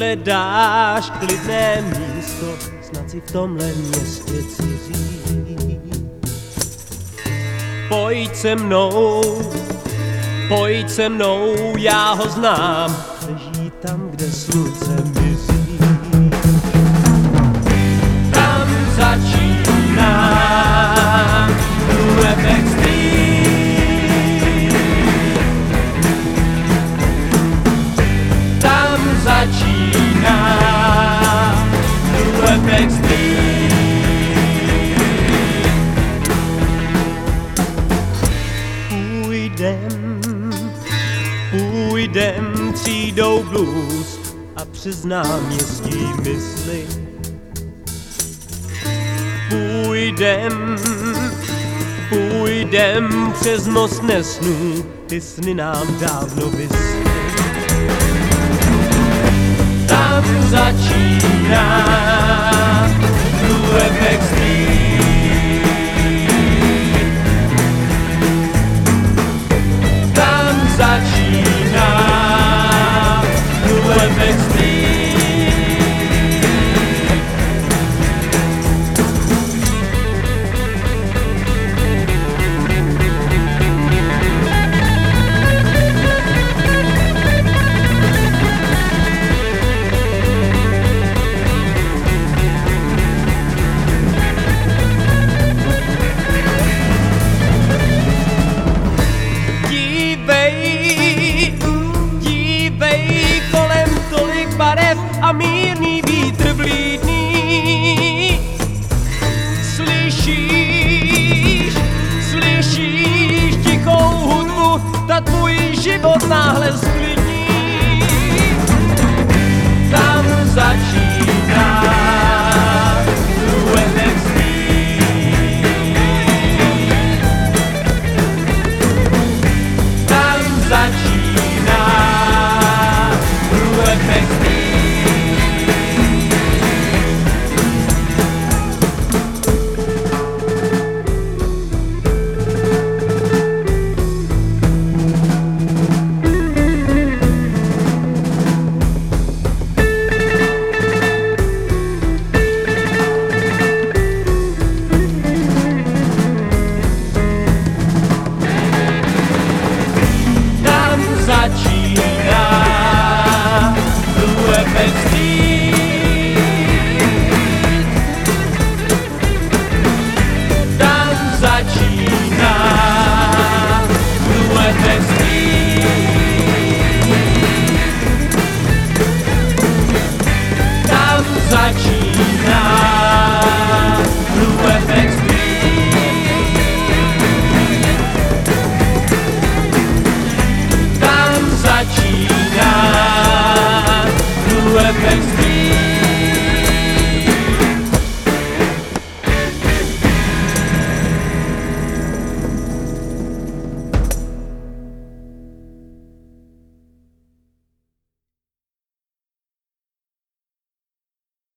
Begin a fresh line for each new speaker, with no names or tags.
nedáš klidné místo, snad si v tomhle městě cizí. Pojď se mnou, já ho znám, leží tam, kde slunce mizí. Tam začíná UFX Street. Tam začíná UFX Street. Půjdem třídou blues a přes náměstí mysli. Půjdem přes most nesnů, ty sny nám dávno visly. Tam začíná UFX Street. Tam začíná UFX Street. Dívej, kolem tolik barev a mírný vítr vlídný. Slyšíš tichou hudbu, ta tvůj život náhle změní.